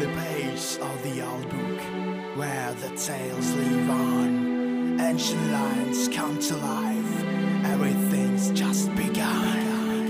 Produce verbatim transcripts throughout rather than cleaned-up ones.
the page of the old book where the tales live on. Ancient lines come to life, everything's just begun.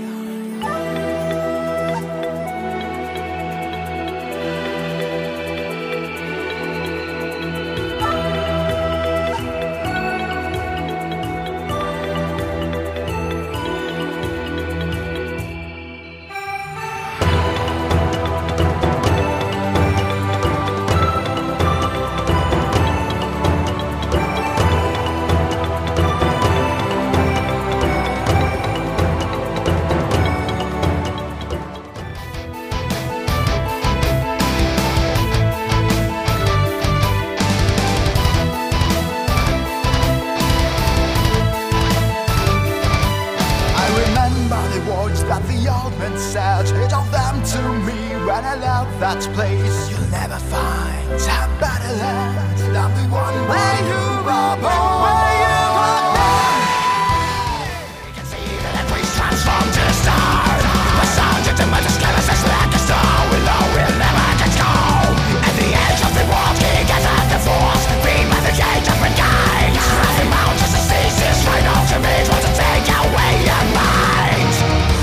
That the old man said, each of them to me when I left that place. You'll never find a better land than the one where you were born. Where you were born. You can see that every transformed to a star. My sound into my disclaimer says like a star. We know we'll never get go. At the edge of the world, he gets at the force. Beam at the gate of my guide. Rising mountains and seas is right out to me. Want to take away your mind.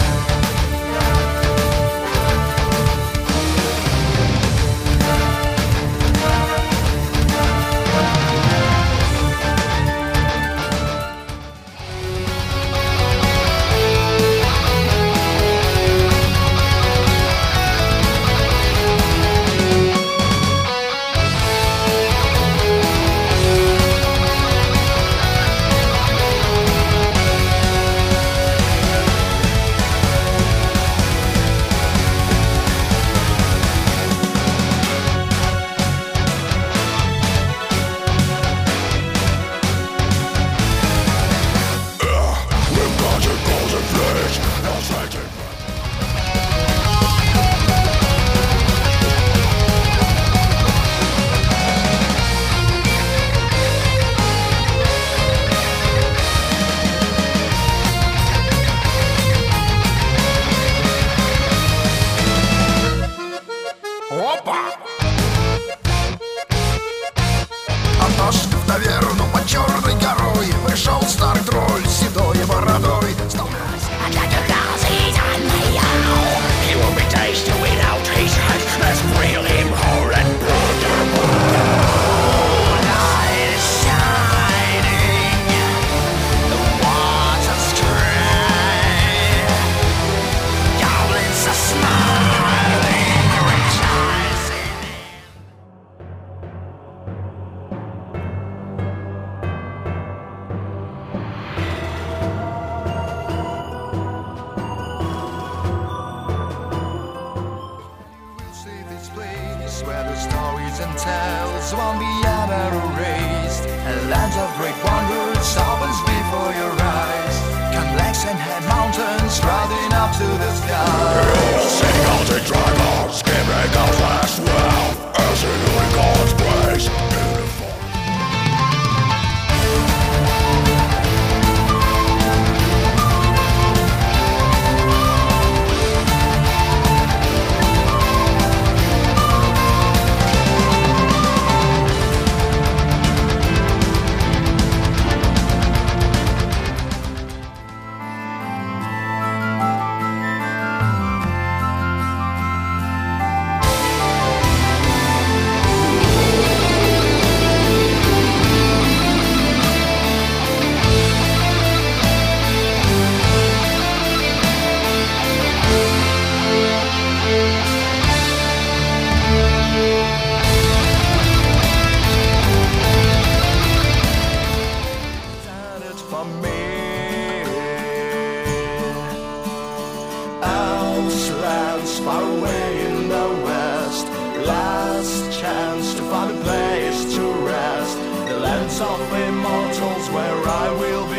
Наверно, под черной горой пришел старый тролль с седой бородой. Стал... He will be tasty without hatred. Let's reel him whole and light is shining, the water's dry. Goblins are smiling, rejoicing. Where the stories and tales won't be ever erased. A land of great wonders opens before your eyes. Come lakes and head mountains riding up to the sky. Sing out the dragons, giving out last well, as in only God's praise. Far away in the west, last chance to find a place to rest. The lands of immortals where I will be.